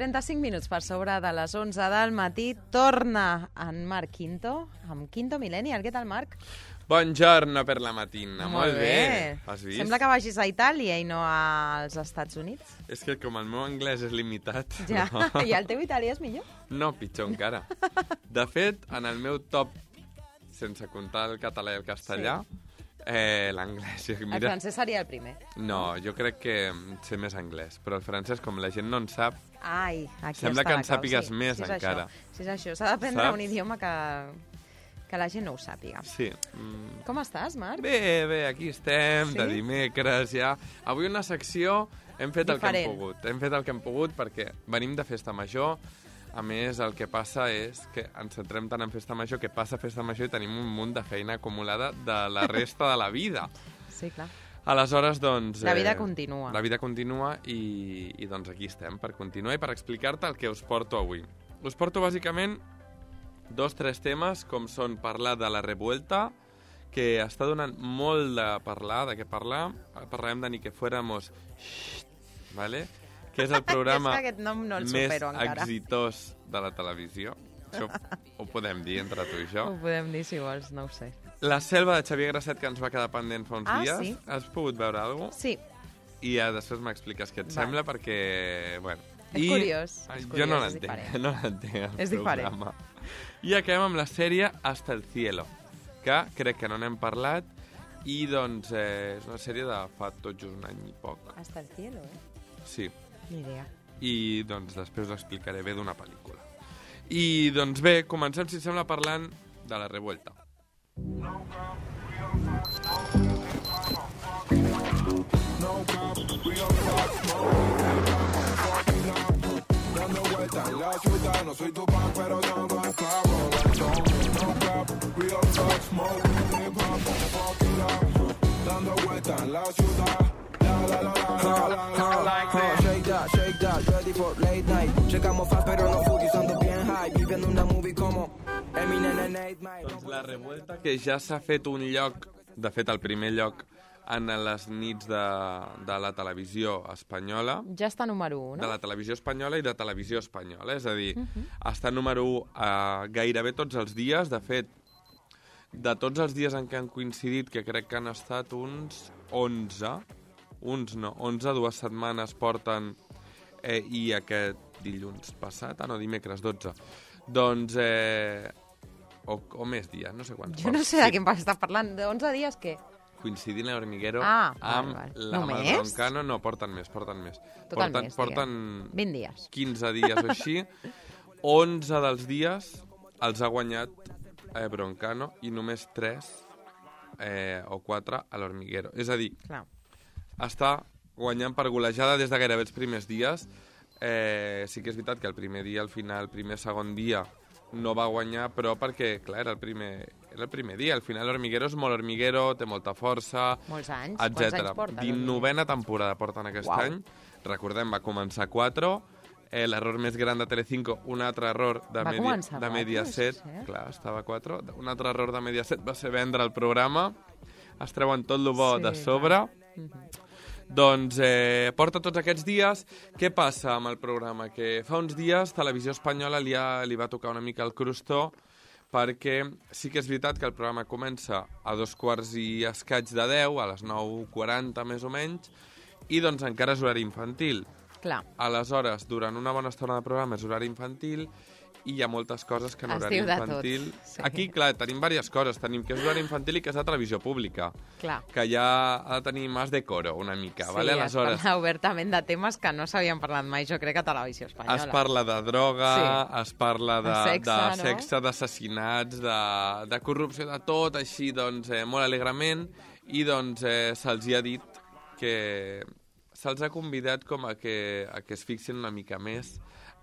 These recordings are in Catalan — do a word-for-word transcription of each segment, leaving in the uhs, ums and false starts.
trenta-cinc minuts per sobre de les onze del matí. Torna en Marc Quinto, amb Quinto Millennial. Què tal, Marc? Buongiorno per la matina. Molt, Molt bé. bé. Has vist? Sembla que vagis a Itàlia i no als Estats Units. És que com el meu anglès és limitat... Ja, no. i el teu italià és millor? No, pitjor encara. De fet, en el meu top, sense comptar el català i el castellà, sí. eh, l'anglès... Mira... El francès seria el primer. No, jo crec que sé més anglès, però el francès, com la gent no en sap, Ai, aquí sembla està que en sàpigues sí, més sí és encara. Això. Sí, és això. S'ha d'aprendre Saps? un idioma que, que la gent no ho sàpiga. Sí. Mm. Com estàs, Marc? Bé, bé, aquí estem, Sí? de dimecres ja. Avui una secció, hem fet Diferent. el que hem pogut. Hem fet el que hem pogut perquè venim de festa major. A més, el que passa és que ens centrem tant en festa major que passa festa major i tenim un munt de feina acumulada de la resta de la vida. Sí, clar. Aleshores, doncs... La vida continua. La vida continua i, i doncs aquí estem per continuar i per explicar-te el que us porto avui. Us porto bàsicament dos, tres temes, com són parlar de la revuelta, que està donant molt de parlar, de què parlar. Parlarem de Ni que fuéramos... Xxt, ¿vale? Que és el programa és que aquest nom no el més supero encara. exitós de la televisió. Això ho podem dir entre tu i jo. Ho podem dir, si vols, no ho sé. La selva de Xavier Grasset, que ens va quedar pendent fa uns Ah, dies. sí? Has pogut veure alguna cosa? Sí. I ja després m'expliques què et Va. sembla, perquè... Bueno, És I... curiós. Ai, És jo curiós, no és l'entenc, diferent. no l'entenc, el És diferent. programa. I acabem amb la sèrie Hasta el cielo, que crec que no n'hem parlat, i doncs eh, és una sèrie de fa tot just un any i poc. Hasta el cielo, eh? Sí. Ni idea. I doncs després us explicaré bé d'una pel·lícula. I doncs bé, comencem, si sembla, parlant de la revuelta. Shake that, shake that, ready for late night. Llegamos fast pero no food, estando bien high. Viviendo una movie como Eminem and eight Mile. Doncs la revuelta, que ja s'ha fet un lloc, de fet el primer lloc, en les nits de, de la televisió espanyola, Ja està número un, de no? la televisió espanyola i de televisió espanyola. És a dir, Uh -huh. està número un uh, gairebé tots els dies. De fet, de tots els dies en què han coincidit, que crec que han estat uns onze, uns no, onze, dues setmanes porten, eh, i aquest dilluns passat, ah no, dimecres dotze, doncs, eh, o, o més dies, no sé quants. Jo no porten. sé de quin estàs parlant. De onze dies, què? Coincidint l'Hormiguero Ah, amb val, val. la Només? Broncano, no, porten més, porten més. Tot el porten, mes, porten vint dies. quinze dies o així. onze dels dies els ha guanyat eh, Broncano i només tres eh, o quatre a l'Hormiguero. És a dir, Clar. està guanyant per golejada des de gairebé els primers dies. Eh, sí que és veritat que el primer dia, al final, el primer segon dia, no va guanyar, però perquè, clar, era el primer, era el primer dia. Al final l'Hormiguero és molt Hormiguero, té molta força, Molts anys. Quants anys etcètera. porta? dinovena temporada porten aquest Uau. any. Recordem, va començar quatre. Eh, L'error més gran de Telecinco, un altre error de, Va media, començar de quatre, Mediaset. sí, eh? Clar, estava quatre. Un altre error de Mediaset va ser vendre el programa. Es treuen tot el bo Sí, de sobre. clar. Uh -huh. Doncs eh, porta tots aquests dies. Què passa amb el programa? Que fa uns dies Televisió Espanyola li, ha, li va tocar una mica el crostó, perquè sí que és veritat que el programa comença a dos quarts i escaig de deu, a les nou quaranta més o menys, i doncs encara és horari infantil. Clar. Aleshores, durant una bona estona de programa és horari infantil i hi ha moltes coses que en Es horari diu de infantil... tot, sí. Aquí, clar, tenim diverses coses. Tenim que és horari infantil i que és de televisió pública, Clar. que ja ha de tenir més decoro, una mica, Sí, vale? es Aleshores, parla obertament de temes que no s'havien parlat mai, jo crec, a Televisió Espanyola. es parla de droga, Sí. es parla de, De sexe, de no? sexe, d'assassinats, de, de corrupció, de tot, així, doncs, eh, molt alegrement, i doncs eh, se'ls hi ha dit que se'ls ha convidat com a que, a que es fixin una mica més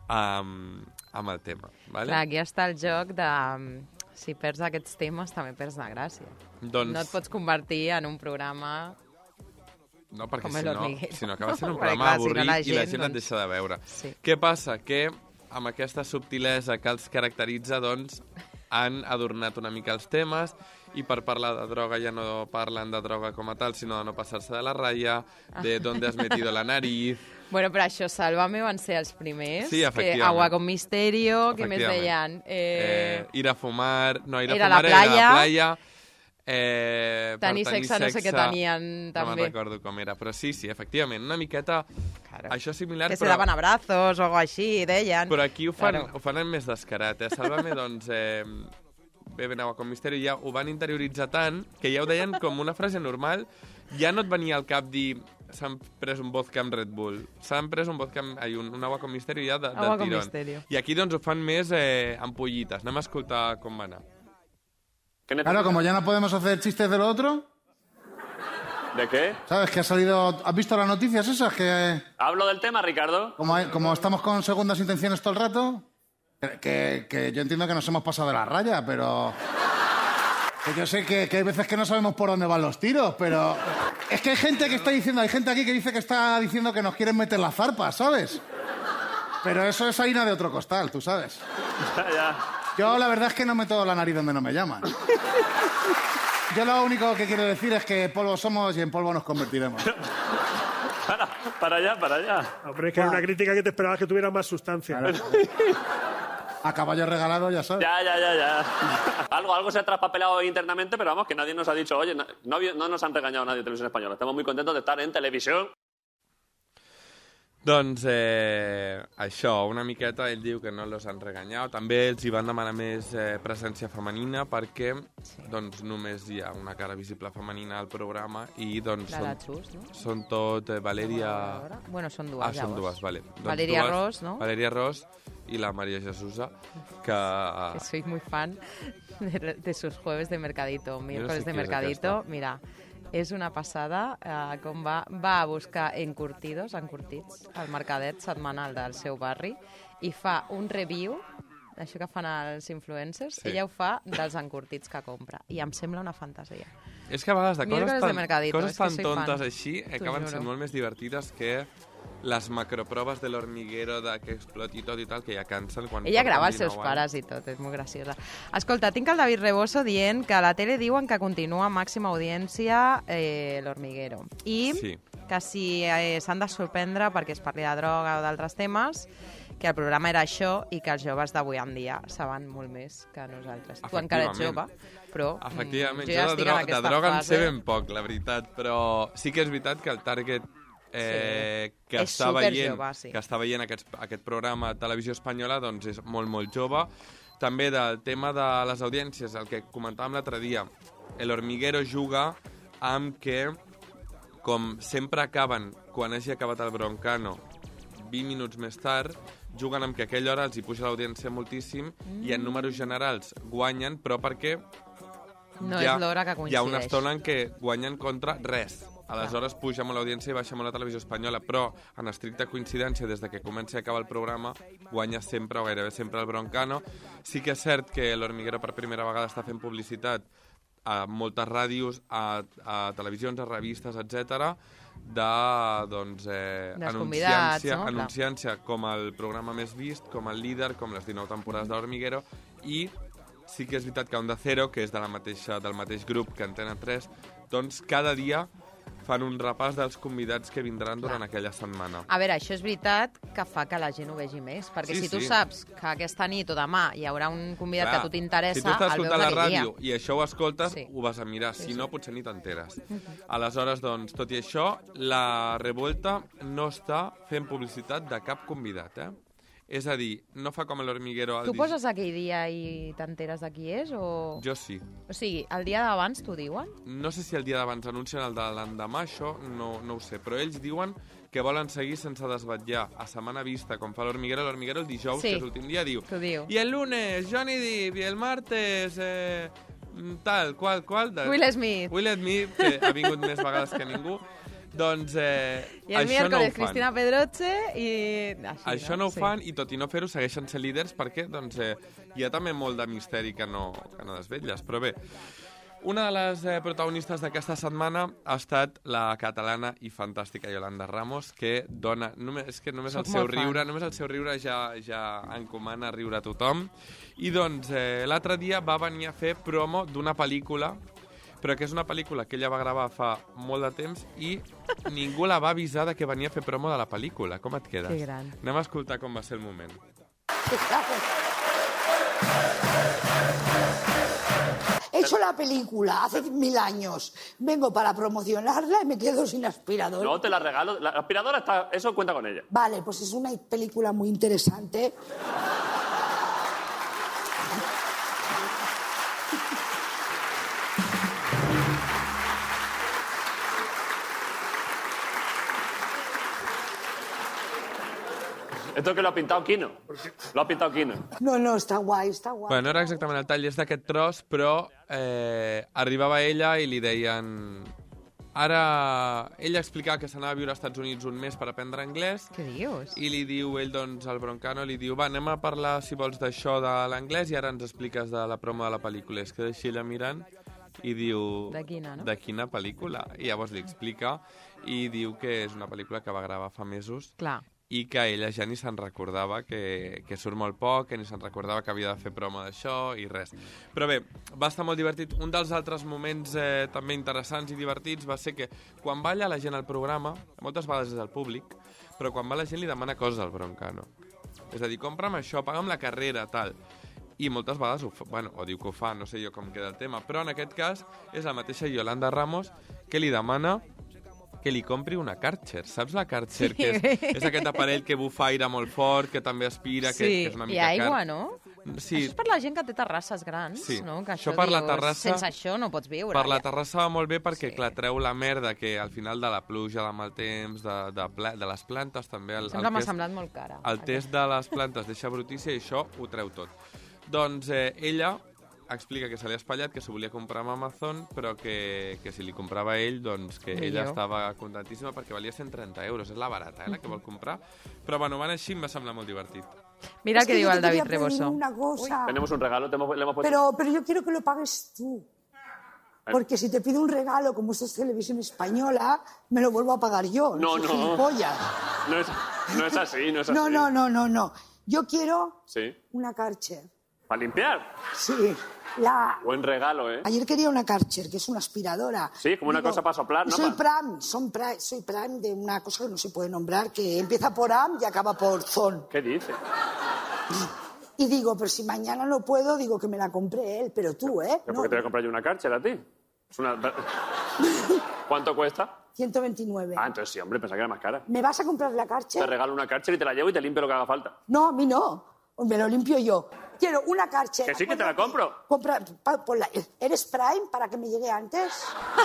amb, amb el tema, vale? Clar, aquí està el joc de... Si perds aquests temes, també perds la gràcia. Doncs, No et pots convertir en un programa... no, perquè com si el no, Hormiguero. si no acaba sent un Perquè, programa clar, si no avorrit la i la gent, gent et doncs- deixa de veure. Sí. Què passa? Que amb aquesta subtilesa que els caracteritza, doncs, han adornat una mica els temes i per parlar de droga ja no parlen de droga com a tal, sinó de no passar-se de la ratlla, de dónde has metido la nariz... Bueno, però això, Sálvame van ser els primers. Sí, efectivament. Que Agua con Misterio, que més deien... Eh... Eh, ir a fumar... No, ir a era fumar la playa. era la playa. Eh, tenir, tenir sexe, sexe, no sé què tenien, no també. No me'n recordo com era, però sí, sí, efectivament, una miqueta... Claro. Això similar, que però... se daven abrazos o algo així, deien. Però aquí ho fan, claro. ho fan més descarat, eh? Sálvame, doncs... Eh... Beben agua con misterio, ja ho van interioritzar tant que ja ho deien com una frase normal. Ja no et venia al cap dir s'han pres un vodka amb Red Bull, s'han pres un vodka amb ai, un, un agua con misterio ja de, de tirón. I aquí doncs ho fan més eh, ampollites. Anem a escoltar com va anar. Claro, como ya no podemos hacer chistes de lo otro. ¿De qué? ¿Sabes que ha salido... ¿Has visto las noticias esas? Que Hablo del tema, Ricardo. Como, hay, como estamos con segundas intenciones todo el rato... Que, que, que yo entiendo que nos hemos pasado de la raya, pero... Que yo sé que, que hay veces que no sabemos por dónde van los tiros, pero... Es que hay gente que está diciendo... Hay gente aquí que dice que está diciendo que nos quieren meter las zarpas, ¿sabes? Pero eso es harina de otro costal, tú sabes. Ya, ya. Yo la verdad es que no meto la nariz donde no me llaman. Yo lo único que quiero decir es que polvo somos y en polvo nos convertiremos. Para, para allá, para allá. Hombre, es que era una crítica que te esperabas que tuviera más sustancia. Claro. A caballo regalado, ya sabes. Ya, ya, ya, ya. Algo, algo se ha traspapelado internamente, pero vamos, que nadie nos ha dicho, oye, no, no nos han regañado nadie de Televisión Española. Estamos muy contentos de estar en televisión. Doncs eh, això, una miqueta, ell diu que no los han regañat. També els hi van demanar més eh, presència femenina perquè sí. doncs, només hi ha una cara visible femenina al programa i doncs la són, la Xus, no? són tot eh, Valeria... Bueno, són dues, ah, són dues, vale. Doncs Valeria dues, Ros, no? Valeria Ros i la María Jesusa, que... Que soy muy fan de, de sus jueves de Mercadito, miércoles no sé de Mercadito. Mira, és una passada eh, com va, va a buscar encurtidos, encurtits, al mercadet setmanal del seu barri i fa un review, això que fan els influencers, sí. Ella ho fa dels encurtits que compra i em sembla una fantasia. És que a vegades de coses tan, de coses tan tontes fan. Així acaben sent molt més divertides que les macroproves de l'hormiguero de que exploti tot i tal, que ja cansen quan... Ella grava els seus pares i tot, és molt graciosa. Escolta, tinc el David Reboso dient que a la tele diuen que continua màxima audiència eh, l'hormiguero. I sí. que si eh, s'han de sorprendre perquè es parli de droga o d'altres temes, que el programa era això i que els joves d'avui en dia saben molt més que nosaltres. Tu encara ets jove, però efectivament, jo ja jo de, estic dro en aquesta de droga fase. en sé ben poc, la veritat, però sí que és veritat que el target Eh, sí. que, és està veient, jove, sí. que està veient aquest, aquest programa de televisió espanyola doncs és molt, molt jove. També del tema de les audiències, el que comentàvem l'altre dia, el hormiguero juga amb que, com sempre acaben, quan hagi acabat el Broncano, vint minuts més tard, juguen amb que a aquella hora els hi puja l'audiència moltíssim mm. i en números generals guanyen, però perquè no hi ha, és l'hora que coincideix. Hi ha una estona en què guanyen contra res. Aleshores puja molt l'audiència i baixa molt la televisió espanyola, però en estricta coincidència, des de que comença i acaba el programa, guanya sempre o gairebé sempre el Broncano. Sí que és cert que l'Hormiguero per primera vegada està fent publicitat a moltes ràdios, a, a televisions, a revistes, etcètera, de doncs, eh, anunciància, no? anunciància com el programa més vist, com el líder, com les dinou temporades de l'Hormiguero, i sí que és veritat que Onda Cero, que és de la mateixa, del mateix grup que Antena tres, doncs cada dia fan un repàs dels convidats que vindran durant Clar. aquella setmana. A veure, això és veritat que fa que la gent ho vegi més, perquè sí, si tu sí. saps que aquesta nit o demà hi haurà un convidat Clar, que a tu t'interessa, si tu estàs el veus escoltant la aquell ràdio dia. i això ho escoltes, sí. ho vas a mirar. Sí, si sí. no, potser ni t'enteres. Aleshores, doncs, tot i això, la Revuelta no està fent publicitat de cap convidat, eh? És a dir, no fa com l'Hormiguero... Tu poses aquell dia i t'enteres de qui és? O... Jo sí. O sigui, el dia d'abans t'ho diuen? No sé si el dia d'abans anuncien el de l'endemà, això no, no ho sé, però ells diuen que volen seguir sense desvetllar a setmana vista, com fa l'Hormiguero. L'Hormiguero el dijous, sí. que és l'últim dia, diu... diu. I el lunes, Johnny Depp, i el martes... Eh, tal, qual, qual... De... Will Smith. Will Smith, que ha vingut més vegades que ningú. Doncs eh, I el això no ho fan. Cristina Pedroche i... Així, això no, no ho sí. fan i tot i no fer-ho segueixen sent líders perquè doncs, eh, hi ha també molt de misteri que no, que no desvetlles. Però bé, Una de les eh, protagonistes d'aquesta setmana ha estat la catalana i fantàstica Yolanda Ramos, que dona... Només, és que només Soc el seu molt fan. riure, només el seu riure ja, ja encomana riure a tothom. I doncs eh, l'altre dia va venir a fer promo d'una pel·lícula, però que és una pel·lícula que ella va gravar fa molt de temps i ningú la va avisar de que venia a fer promo de la pel·lícula. Com et quedes? Que gran. Anem a escoltar com va ser el moment. He hecho la película hace mil años. Vengo para promocionarla y me quedo sin aspirador. No, te la regalo. La aspiradora está... Eso cuenta con ella. Vale, pues es una película muy interesante. Esto que lo ha pintado Quino. Lo ha pintado Quino. No, no, està guai, està guai. Bueno, no era exactament el tall, és d'aquest tros, però eh, arribava ella i li deien... Ara, ella explicava que s'anava a viure als Estats Units un mes per aprendre anglès. Què dius? I li diu, ell, doncs, el Broncano, li diu, va, anem a parlar, si vols, d'això de l'anglès i ara ens expliques de la promo de la pel·lícula. Es queda així ella mirant i diu... De quina, no? De quina pel·lícula? I llavors li explica i diu que és una pel·lícula que va gravar fa mesos. Clar. I que ella ja ni se'n recordava, que, que surt molt poc, que ni se'n recordava que havia de fer promo d'això i res. Però bé, va estar molt divertit. Un dels altres moments eh, també interessants i divertits va ser que quan balla la gent al programa, moltes vegades és el públic, però quan va la gent li demana coses al Broncano. És a dir, compra'm això, paga'm la carrera, tal. I moltes vegades ho fa, bueno, o diu que ho fa, no sé jo com queda el tema, però en aquest cas és la mateixa Yolanda Ramos que li demana que li compri una Karcher. Saps la Karcher? Sí. Que és, és aquest aparell que bufa aire molt fort, que també aspira, sí. que, que és una mica car. I aigua, car. no? Sí. Això és per la gent que té terrasses grans, sí. no? Que això això per dius, la terrassa, sense això no pots viure. Per la ja. terrassa va molt bé perquè, sí. clar, treu la merda que al final de la pluja, de mal temps, de, de, ple, de les plantes també... El, Sempre m'ha test, semblat molt cara. El test aquest. De les plantes deixa brutícia i això ho treu tot. Doncs eh, ella explica que se li ha espatllat, que s'ho volia comprar amb Amazon, però que, que si li comprava ell, doncs que Millor. ella estava contentíssima perquè valia cent trenta euros. És la barata, eh, la que vol comprar. Però bueno, van així, em va semblar molt divertit. Mira es el que, que diu yo el te David quería pedir Reboso. una cosa. Tenemos un regalo, te hemos, le hemos puesto... Pero, pero yo quiero que lo pagues tú. Porque si te pido un regalo, como esto es televisión española, me lo vuelvo a pagar yo. No, soy no. gilipollas. No es, no es así, no es así. No, no, no, no, no. Yo quiero Sí. una Karcher. ¿Para limpiar? Sí. La... Buen regalo, ¿eh? Ayer quería una Karcher, que es una aspiradora. Sí, como una cosa para soplar, ¿no? Soy Pa- Pram, son pra- soy Pram de una cosa que no se puede nombrar, que empieza por Am y acaba por Zon. ¿Qué dice? Y digo, pero si mañana no puedo, digo que me la compré él, pero tú, ¿eh? ¿Pero No, por qué te voy a comprar yo una Karcher a ti? Es una... ¿Cuánto cuesta? ciento veintinueve. Ah, entonces sí, hombre, pensaba que era más cara. ¿Me vas a comprar la Te Karcher? regalo una Karcher y te la llevo y te limpio lo que haga falta. No, a mí no. Me lo limpio yo. Quiero una Karcher. Que sí, que te la compro. Compra, pa- ponla. ¿Eres Prime para que me llegue antes?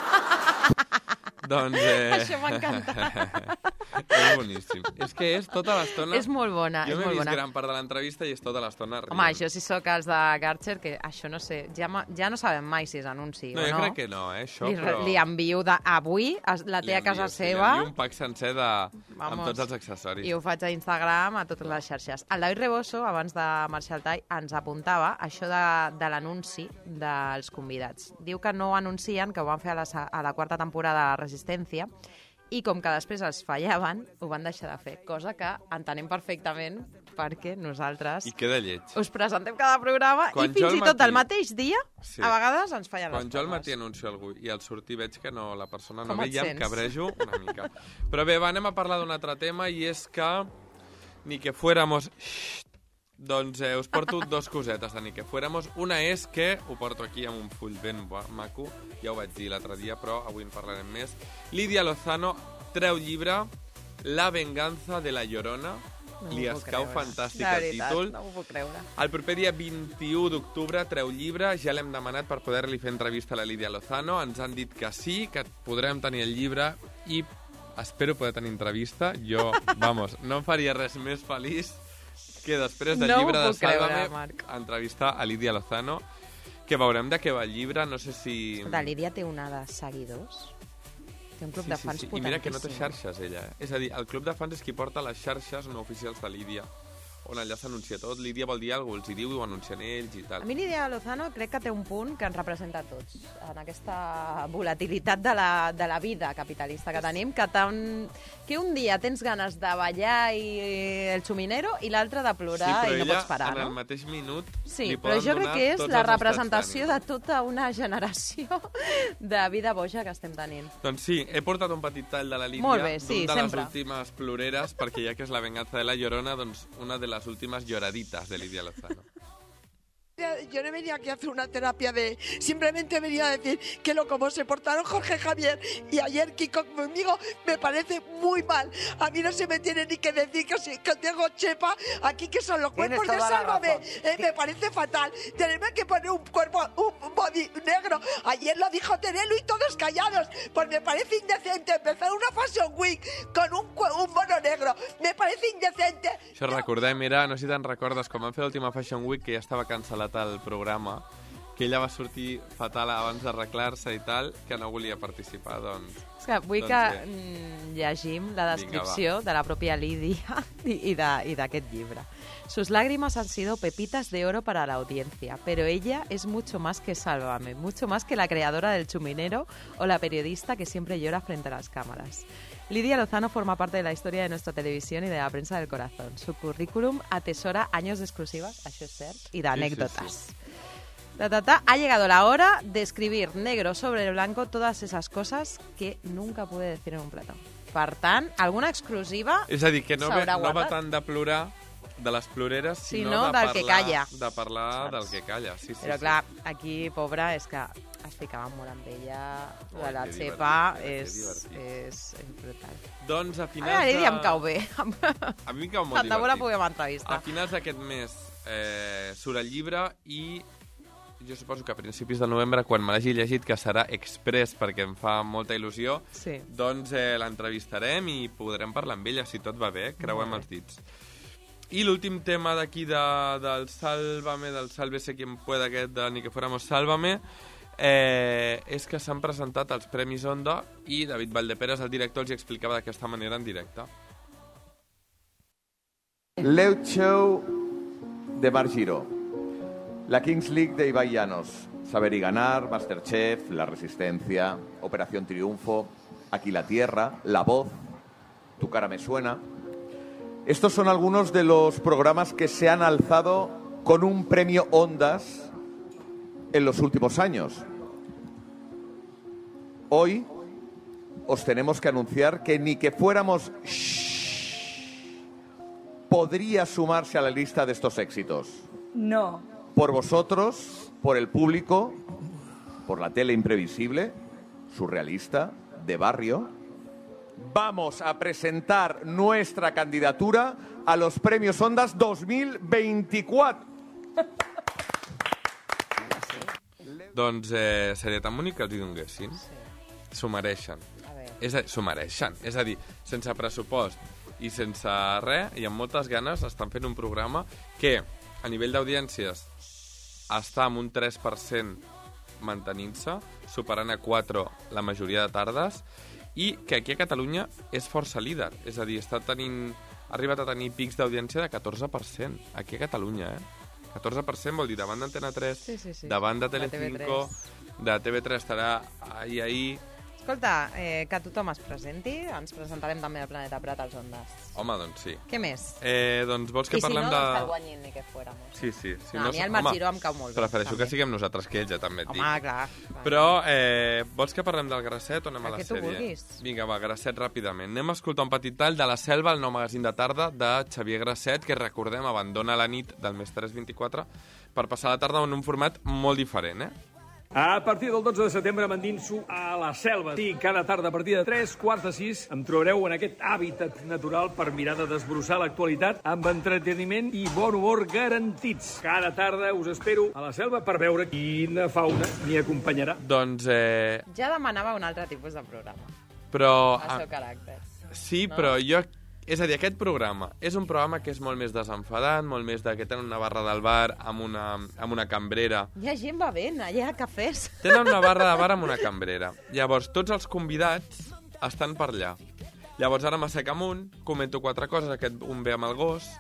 Doncs... Eh... Això m'ha encantat. és boníssim. És que és tota l'estona... És molt bona, Jo és m'he molt vist bona. gran part de l'entrevista i és tota l'estona rient. Home, això sí sóc els de Karcher, que això no sé, ja, ma- ja no sabem mai si és anunci No, o jo no. crec que no, eh, això, li, però... li envio de, avui, es- la té Li a casa envio, sí, seva, Li envio un pack sencer de... amb Vamos. tots els accessoris. i ho faig a Instagram, a totes les xarxes. El David Reboso, abans de marxar al tall, ens apuntava això de, de l'anunci dels convidats. Diu que no anuncien, que ho van fer a la, se- a la quarta temporada de Resistència, i com que després els fallaven, ho van deixar de fer, cosa que entenem perfectament perquè nosaltres I queda lleig. us presentem cada programa Quan i jo fins al i tot matí- el mateix dia, Sí. a vegades ens fallen Quan les jo al coses. matí anuncio algú i al sortir veig que no, la persona no Com ve, et ja em sents? cabrejo una mica. Però bé, va, anem a parlar d'un altre tema i és que ni que fuéramos... Xxt, doncs eh, us porto dos cosetes de ni que fuéramos. Una és que, ho porto aquí amb un full ben bo- maco, ja ho vaig dir l'altre dia, però avui en parlarem més. Lídia Lozano treu llibre La venganza de la Llorona. No Li m'ho puc escau creure. fantàstic De el veritat, títol. no m'ho puc creure. El proper dia vint-i-u d'octubre treu llibre, ja l'hem demanat per poder-li fer entrevista a la Lídia Lozano, ens han dit que sí, que podrem tenir el llibre i espero poder tenir entrevista. Jo, vamos, no em faria res més feliç que després del No llibre m'ho de puc creure, Sálvame Marc. entrevistar a Lídia Lozano, que veurem de què va el llibre, no sé si... La Lídia té una de seguidors. Té un club de fans I mira que no té potentíssim. xarxes, ella. Eh? És a dir, el club de fans és qui porta les xarxes no oficials de Lídia. on allà s'anuncia tot. Lídia vol dir alguna cosa, els hi diu i ho anuncien ells i tal. A mi Lídia Lozano crec que té un punt que ens representa a tots, en aquesta volatilitat de la, de la vida capitalista que tenim, que, tan, que un dia tens ganes de ballar i el xuminero i l'altre de plorar sí, i no pots parar, no? no? en el mateix minut Sí, li però poden jo crec donar que és tots la els representació de estats d'ànim. tota una generació de vida boja que estem tenint. Doncs sí, he portat un petit tall de la Lídia, Molt bé, sí, d'un de sempre. les últimes ploreres, perquè ja que és la venganza de la Llorona, doncs una de les últimes lloraditas de Lídia Lozano. Yo no venía aquí a hacer una terapia de... Simplemente venía a decir que lo como se portaron Jorge Javier y ayer Kiko conmigo me parece muy mal. A mí no se me tiene ni que decir que, si, que tengo chepa aquí, que son los cuerpos de Sálvame. Eh, me parece fatal. Tenerme que poner un cuerpo, un body negro. Ayer lo dijo Terelu y todos callados. Pues me parece indecente empezar una Fashion Week con un, un mono negro. Me parece indecente. Això recordem, era, no sé si te'n recordes, quan vam fer l'última Fashion Week, que ja estava cancel·lat el programa, que ella va sortir fatal abans d'arreglar-se i tal, que no volia participar, doncs... És que vull doncs que bé. mm, llegim la descripció Vinga, de la pròpia Lídia i, i d'aquest llibre. Sus lágrimas han sido pepitas de oro para la audiencia, pero ella es mucho más que Sálvame, mucho más que la creadora del Chuminero o la periodista que siempre llora frente a las cámaras. Lídia Lozano forma parte de la historia de nuestra televisión y de la prensa del corazón. Su currículum atesora años de exclusivas, això és cert, i d'anécdotas. Sí, sí, sí. Ta, ta, ta. Ha llegado la hora de escribir negro sobre blanco todas esas cosas que nunca pude decir en un plató. Per tant, alguna exclusiva És a dir, que no, ve, s'haurà no va guardat. tant de plorar de les ploreres, sinó, Sinó de, del parlar, que calla. de parlar Saps? del que calla. Sí, sí, Però sí. clar, aquí, pobra, és que es ficava molt amb ella, Oh, de la que xepa, divertit, és, que és, és brutal. Doncs a A finals mi la Lídia de... em cau bé. A mi em cau molt Tant de bo la divertit. puguem entrevistar. A finals d'aquest mes eh, surt el llibre i jo suposo que a principis de novembre, quan me l'hagi llegit, que serà express perquè em fa molta il·lusió, Sí. doncs eh, l'entrevistarem i podrem parlar amb ella, si tot va bé, creuem els dits. I l'últim tema d'aquí de, del Sálvame, del Sálvese quien pueda, aquest de Ni que fuéramos Sálvame, eh, és que s'han presentat els Premis Onda i David Valdeperes, el director, els hi explicava d'aquesta manera en directe. Late Show de Marc Giró, la Kings League de Ibai Llanos, Saber y Ganar, Masterchef, La Resistencia, Operación Triunfo, Aquí la Tierra, La Voz, Tu cara me suena. Estos son algunos de los programas que se han alzado con un premio Ondas en los últimos años. Hoy os tenemos que anunciar que Ni que fuéramos Shhh podría sumarse a la lista de estos éxitos. No. Por vosotros, por el público, por la tele imprevisible, surrealista, de barrio, vamos a presentar nuestra candidatura a los Premios Ondas dos mil veinticuatro. Doncs eh, seria tan bonic que els hi donguessin. Sí. S'ho mereixen. És a, s'ho mereixen. És a dir, sense pressupost i sense res, i amb moltes ganes, estan fent un programa que, a nivell d'audiències, està amb un tres per cent mantenint-se, superant a quatre la majoria de tardes, i que aquí a Catalunya és força líder. És a dir, està tenint, ha arribat a tenir pics d'audiència de catorze per cent. Aquí a Catalunya, eh? catorze per cent vol dir davant d'Antena tres, Sí, sí, sí. davant de De Telecinco, de T V tres estarà ahir, ahir. Escolta, eh, que tothom es presenti. Ens presentarem també al Planeta Prat als Ondas. Home, doncs sí. Què més? Eh, doncs vols que I si parlem no, de... doncs que el guanyin ni que fuéramos. Sí, sí. Si No, a mi el Marc Giró em cau molt bé, Prefereixo també. que siguem nosaltres que ells, ja també et Home, dic. clar. clar. Però eh, vols que parlem del Grasset o anem a El la que tu sèrie? vulguis. Vinga, va, Grasset ràpidament. Anem a escoltar un petit tall de La Selva, el nou magazín de tarda de Xavier Grasset, que recordem abandona la nit del mes tres vint-i-quatre per passar la tarda en un format molt diferent, eh? A partir del dotze de setembre m'endinso a la selva. Sí, cada tarda a partir de tres quarts de sis em trobareu en aquest hàbitat natural per mirar de desbrossar l'actualitat amb entreteniment i bon humor garantits. Cada tarda us espero a la selva per veure quina fauna m'hi acompanyarà. Doncs, eh, Ja demanava un altre tipus de programa. però... El seu caràcter. Sí, No? però jo... És a dir, aquest programa és un programa que és molt més desenfadat, molt més de que tenen una barra del bar amb una, amb una cambrera. Hi ha gent bevent, allà a cafès. Tenen una barra de bar amb una cambrera. Llavors, tots els convidats estan per allà. Llavors, ara m'assec amunt, comento quatre coses, aquest un ve amb el gos,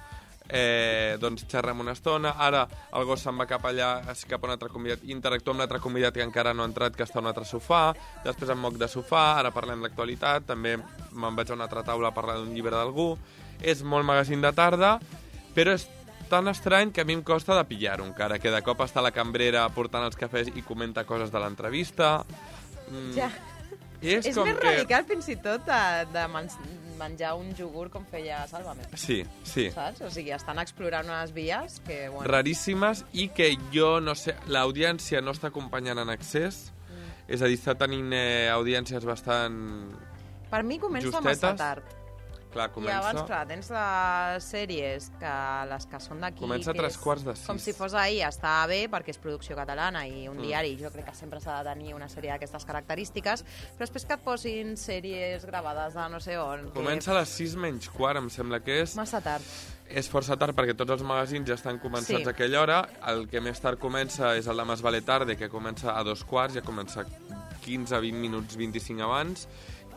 eh, doncs xerrem una estona, ara el gos se'n va cap allà, cap a un altre convidat, interactua amb l'altre convidat que encara no ha entrat, que està a un altre sofà, després em moc de sofà, ara parlem d'actualitat, també me'n vaig a una altra taula a parlar d'un llibre d'algú, és molt magazín de tarda, però és tan estrany que a mi em costa de pillar-ho encara, que de cop està la cambrera portant els cafès i comenta coses de l'entrevista. Mm. Ja. I és és com més que... radical fins i tot de, de men menjar un iogurt com feia Sálvame. Sí, sí. Saps? O sigui, estan explorant unes vies que... Bueno. Raríssimes i que jo, no sé, l'audiència no està acompanyant en excés, mm. és a dir, està tenint eh, audiències bastant per mi comença justetes. Massa tard. Clar, comença... I abans, clar, tens les sèries, que les que són d'aquí... Comença a tres quarts de sis. Com si fos ahir, està bé, perquè és producció catalana i un Mm. diari, jo crec que sempre s'ha de tenir una sèrie d'aquestes característiques, però després que et posin sèries gravades de no sé on... Comença a les sis menys quart, em sembla que és. Massa tard. És força tard perquè tots els magazins ja estan començats Sí. a aquella hora. El que més tard comença és el de Más vale tarde, que comença a dos quarts, ja comença quinze, vint minuts, vint-i-cinc abans.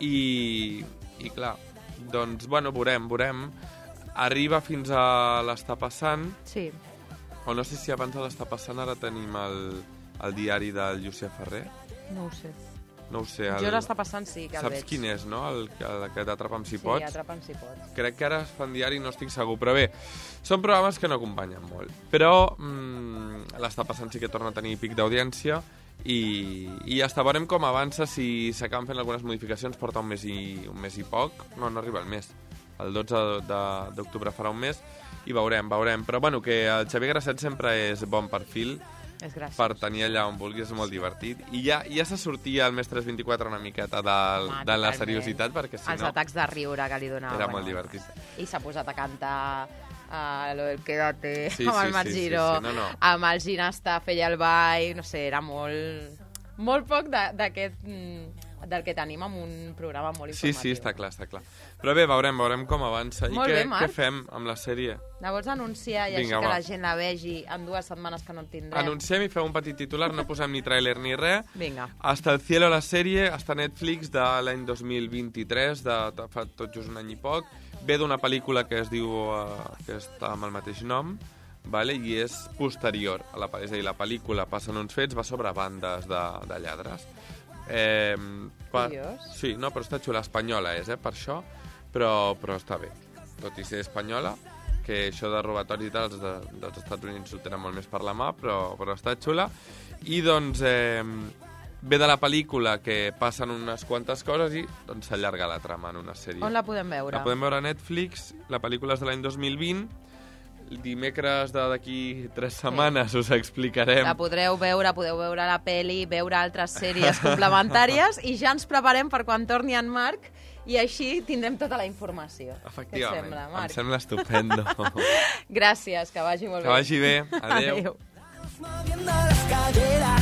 I, i clar, doncs, bueno, veurem, veurem. Arriba fins a l'Està passant. Sí. O no sé si abans de l'Està passant ara tenim el, el diari del Llucià Ferrer. No ho sé. No ho sé. El... Jo l'Està passant sí que el Saps veig. quin és, no? El, el que t'atrapa'm si Sí, pots. Atrapa'm si pots. Crec que ara es fan diari, no estic segur. Però bé, són programes que no acompanyen molt. Però mmm, l'Està passant sí que torna a tenir pic d'audiència i, i ja està. Veurem com avança, si s'acaben fent algunes modificacions, porta un mes i, un mes i poc. No, no arriba el mes. El dotze d'octubre farà un mes i veurem, veurem. Però bueno, que el Xavier Grasset sempre és bon perfil. És graciós. Per tenir allà on vulguis, és molt divertit. I ja, ja se sortia el Mestres vint-i-quatre una miqueta de, Home, de la totalment. seriositat, perquè si Els no... atacs de riure que li donava. Era molt divertit. I s'ha posat a cantar uh, lo del Quédate Sí, amb sí, el Marc sí, sí, Giró, sí, no, no. amb el Ginasta feia el ball, no sé, era molt... Molt poc d'aquest... del que tenim amb un programa molt Sí, informatiu. sí, està clar, està clar. Però bé, veurem, veurem com avança. Molt I què, bé, Marc. què fem amb la sèrie? La vols anunciar i Vinga, així que va. la gent la vegi en dues setmanes que no en tindrem? Anunciem i feu un petit titular, no posem ni tràiler ni res. Vinga. Hasta el cielo, la sèrie, està a Netflix de l'any dos mil vint-i-tres, de, de fa tot just un any i poc. Ve d'una pel·lícula que es diu, uh, que està amb el mateix nom, vale? I és posterior a la pel·lícula. És a dir, la pel·lícula passen uns fets, va sobre bandes de, de lladres. Eh, per... Curiós. Sí, no, però està xula. Espanyola és, eh, per això, però, però està bé. Tot i ser espanyola, que això de robatoris i tal, els de, dels Estats Units ho tenen molt més per la mà, però, però està xula. I doncs eh, ve de la pel·lícula que passen unes quantes coses i doncs s'allarga la trama en una sèrie. On la podem veure? La podem veure a Netflix, la pel·lícula és de l'any dos mil vint. Dimecres d'aquí tres setmanes sí. us explicarem. La podreu veure, podeu veure la peli, veure altres sèries complementàries i ja ens preparem per quan torni en Marc i així tindrem tota la informació. Efectivament. Què et sembla, Marc? Em sembla estupendo. Gràcies, que vagi molt que bé. vagi bé. Adéu. Adéu. Moviendo las caderas.